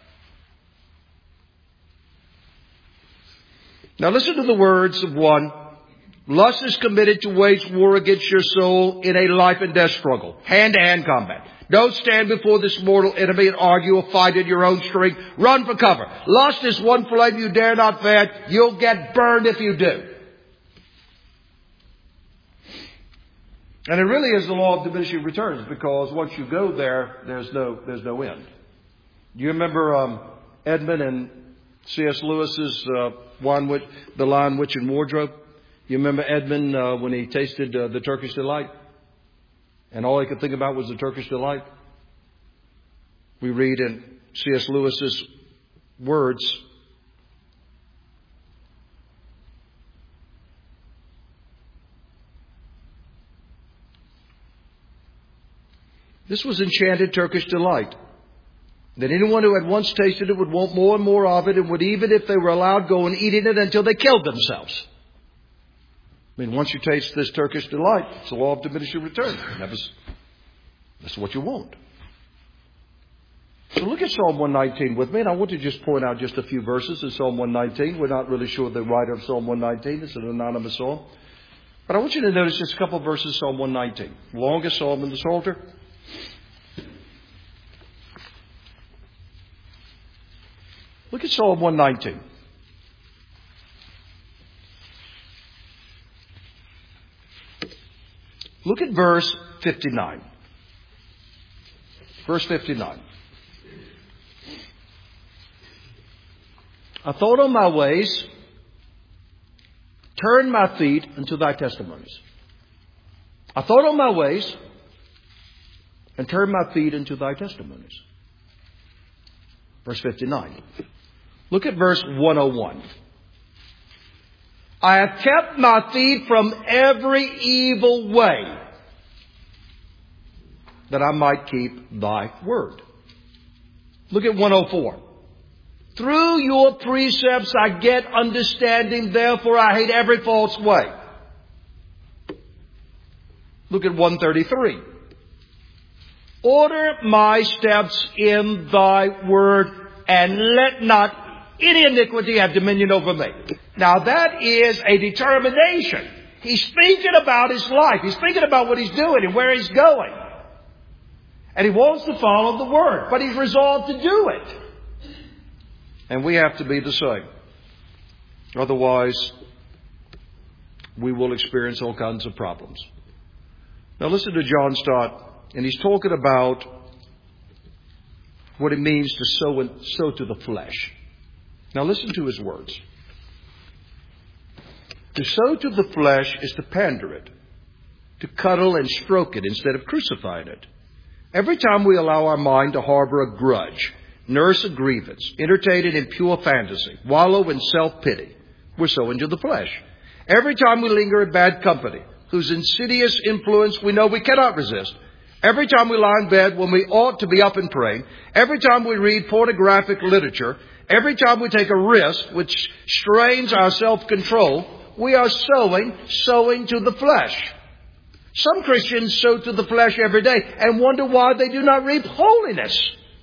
Now listen to the words of one. Lust is committed to wage war against your soul in a life and death struggle. Hand-to-hand combat. Don't stand before this mortal enemy and argue or fight in your own strength. Run for cover. Lust is one flame you dare not fan. You'll get burned if you do. And it really is the law of diminishing returns, because once you go there, there's no end. Do you remember Edmund and C.S. Lewis's The Lion, Witch, and Wardrobe? You remember Edmund when he tasted the Turkish delight? And all he could think about was the Turkish delight. We read in C.S. Lewis's words, this was enchanted Turkish delight. That anyone who had once tasted it would want more and more of it, and would, even if they were allowed, go on eating it until they killed themselves. I mean, once you taste this Turkish delight, it's the law of diminishing return. That's what you want. So look at Psalm 119 with me, and I want to just point out just a few verses in Psalm 119. We're not really sure the writer of Psalm 119. It's an anonymous psalm. But I want you to notice just a couple of verses in Psalm 119. Longest psalm in the Psalter. Look at Psalm 119. Look at verse 59. Verse 59. I thought on my ways, turn my feet unto thy testimonies. I thought on my ways, and turn my feet into thy testimonies. Verse 59. Look at verse 101. I have kept my feet from every evil way. that I might keep thy word. Look at 104. Through your precepts I get understanding, therefore I hate every false way. Look at 133. Order my steps in thy word, and let not any iniquity have dominion over me. Now that is a determination. He's thinking about his life. He's thinking about what he's doing and where he's going. And he wants to follow the word, but he's resolved to do it. And we have to be the same. Otherwise, we will experience all kinds of problems. Now listen to John Stott, and he's talking about what it means to sow to the flesh. Now listen to his words. To sow to the flesh is to pander it, to cuddle and stroke it instead of crucifying it. Every time we allow our mind to harbor a grudge, nurse a grievance, entertain an impure fantasy, wallow in self-pity, we're sowing to the flesh. Every time we linger in bad company, whose insidious influence we know we cannot resist, every time we lie in bed when we ought to be up and praying, every time we read pornographic literature, every time we take a risk which strains our self-control, we are sowing to the flesh. Some Christians sow to the flesh every day and wonder why they do not reap holiness.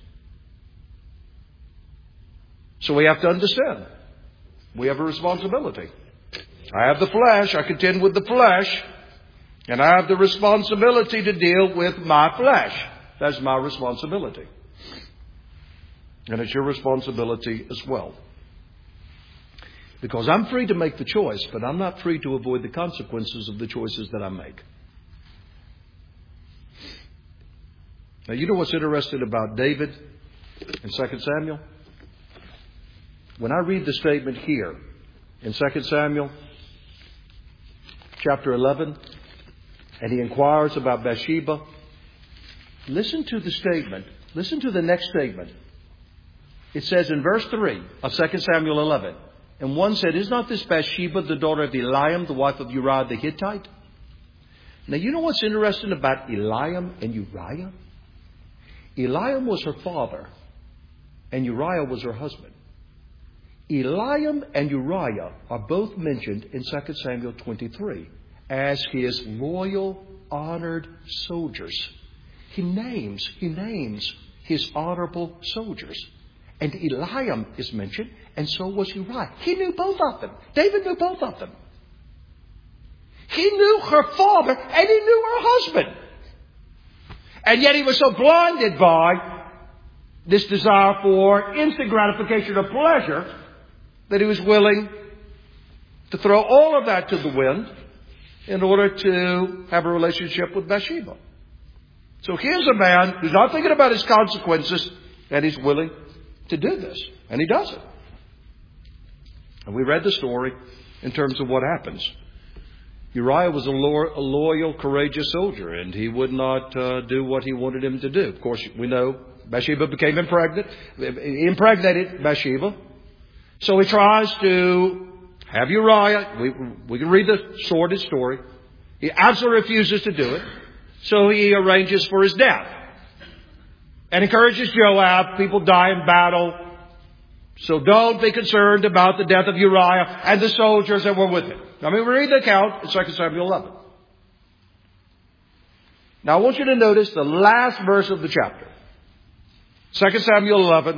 So we have to understand. We have a responsibility. I have the flesh. I contend with the flesh. And I have the responsibility to deal with my flesh. That's my responsibility. And it's your responsibility as well. Because I'm free to make the choice, but I'm not free to avoid the consequences of the choices that I make. Now, you know what's interesting about David in 2 Samuel? When I read the statement here in 2 Samuel chapter 11, and he inquires about Bathsheba, listen to the statement. Listen to the next statement. It says in verse 3 of 2 Samuel 11, and one said, is not this Bathsheba the daughter of Eliam, the wife of Uriah the Hittite? Now, you know what's interesting about Eliam and Uriah? Eliam was her father, and Uriah was her husband. Eliam and Uriah are both mentioned in 2 Samuel 23 as his loyal, honored soldiers. He names his honorable soldiers. And Eliam is mentioned, and so was Uriah. He knew both of them. David knew both of them. He knew her father, and he knew her husband. And yet he was so blinded by this desire for instant gratification of pleasure that he was willing to throw all of that to the wind in order to have a relationship with Bathsheba. So here's a man who's not thinking about his consequences, and he's willing to do this. And he does it. And we read the story in terms of what happens. Uriah was a loyal, courageous soldier, and he would not do what he wanted him to do. Of course, we know Bathsheba became impregnated Bathsheba. So he tries to have Uriah. We can read the sordid story. He absolutely refuses to do it. So he arranges for his death and encourages Joab. People die in battle. So don't be concerned about the death of Uriah and the soldiers that were with him. Now, we read the account in 2 Samuel 11. Now, I want you to notice the last verse of the chapter. 2 Samuel 11,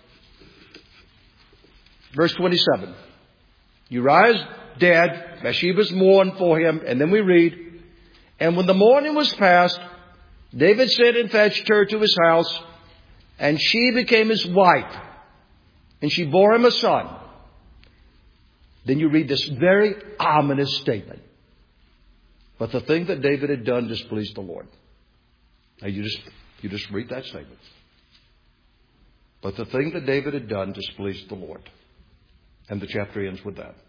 verse 27. Uriah's dead. Bathsheba's mourned for him. And then we read, and when the morning was past, David sent and fetched her to his house, and she became his wife. And she bore him a son. Then you read this very ominous statement. But the thing that David had done displeased the Lord. Now you just read that statement. But the thing that David had done displeased the Lord. And the chapter ends with that.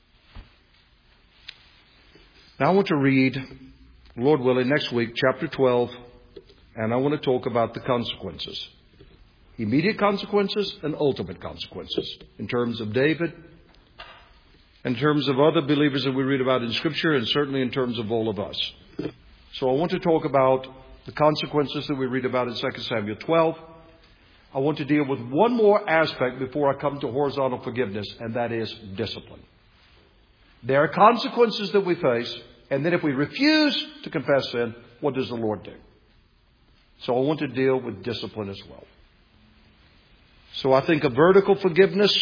Now I want to read, Lord willing, next week, chapter 12. And I want to talk about the consequences. Immediate consequences and ultimate consequences. In terms of David, in terms of other believers that we read about in Scripture, and certainly in terms of all of us. So I want to talk about the consequences that we read about in 2 Samuel 12, I want to deal with one more aspect before I come to horizontal forgiveness, and that is discipline. There are consequences that we face, and then if we refuse to confess sin, what does the Lord do? So I want to deal with discipline as well. So I think of vertical forgiveness,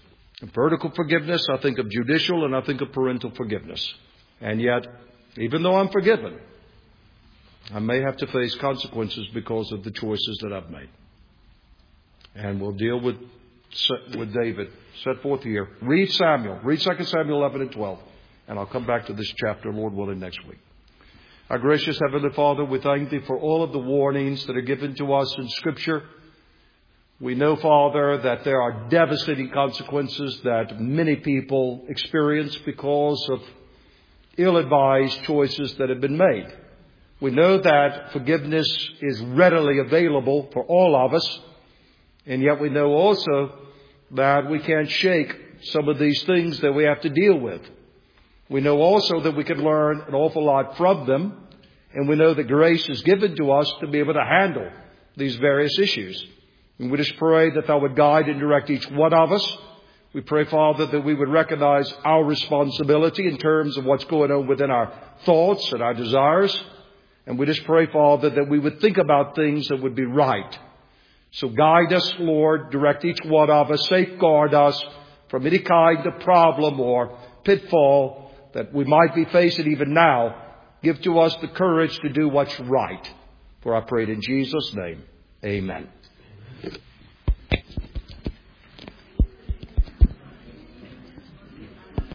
I think of judicial, and I think of parental forgiveness. And yet, even though I'm forgiven, I may have to face consequences because of the choices that I've made. And we'll deal with David set forth here. Read Samuel. Read 2 Samuel 11 and 12. And I'll come back to this chapter, Lord willing, next week. Our gracious Heavenly Father, we thank Thee for all of the warnings that are given to us in Scripture. We know, Father, that there are devastating consequences that many people experience because of ill-advised choices that have been made. We know that forgiveness is readily available for all of us. And yet we know also that we can't shake some of these things that we have to deal with. We know also that we can learn an awful lot from them. And we know that grace is given to us to be able to handle these various issues. And we just pray that Thou would guide and direct each one of us. We pray, Father, that we would recognize our responsibility in terms of what's going on within our thoughts and our desires. And we just pray, Father, that we would think about things that would be right. So guide us, Lord, direct each one of us, safeguard us from any kind of problem or pitfall that we might be facing even now. Give to us the courage to do what's right. For I pray it in Jesus' name. Amen.